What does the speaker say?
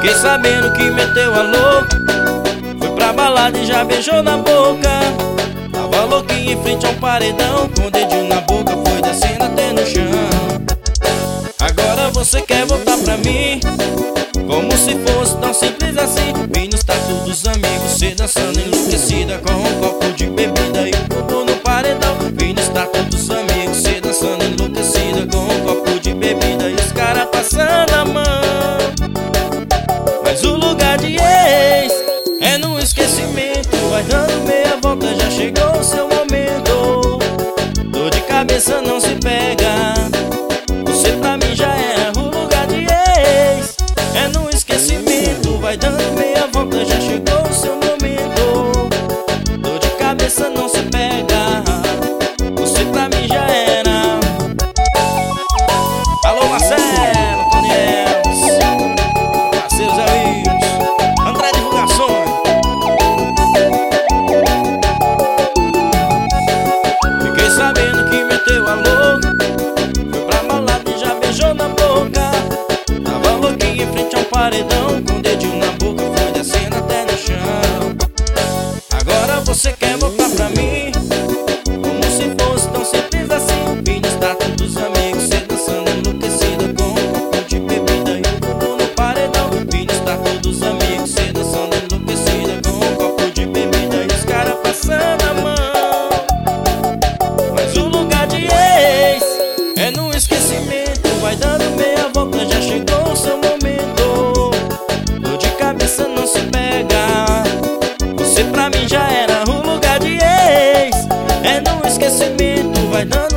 Fiquei sabendo que meteu a louca, foi pra balada e já beijou na boca. Tava louquinho em frente a um paredão, com o dedinho na boca foi descendo até no chão. Agora você quer voltar pra mim, como se fosse tão simples assim. Vi no status dos amigos, cê dançando enlouquecida, com um copo de bebida e o bumbum no paredão. Vi no status dos amigos, cê dançando enlouquecida, com um copo de bebida e os caras passando a mão. Mas o lugar de ex é no esquecimento, vai dando meia volta, já chegou o seu momento. Dor de cabeça não se pega, você pra mim já era. O lugar de ex é no esquecimento, vai dando meia volta, já chegou o seu momento. Dor de cabeça não se pega, você pra mim já era. Alô Marcelo, Tony Elvis, parceiros amigos, André Divulgações. Fiquei sabendo que meteu a louca, foi pra balada e já beijou na boca. Tava louquinho em frente a um paredão, com o dedinho na boca foi descendo até no chão. Agora você quer voltar pra mim, como se fosse tão simples assim. Vi no status dos amigos, cê dançando enlouquecida, com um copo de bebida e o bumbum no paredão. Vi no status dos amigos, cê dançando enlouquecida, com um copo de bebida e os caras passando a mão. Mas o lugar de ex é no esquecimento, vai dando meia volta, já chegou o seu momento. Dor de cabeça não se pega, você pra mim já era. O lugar de ex é no esquecimento, vai dando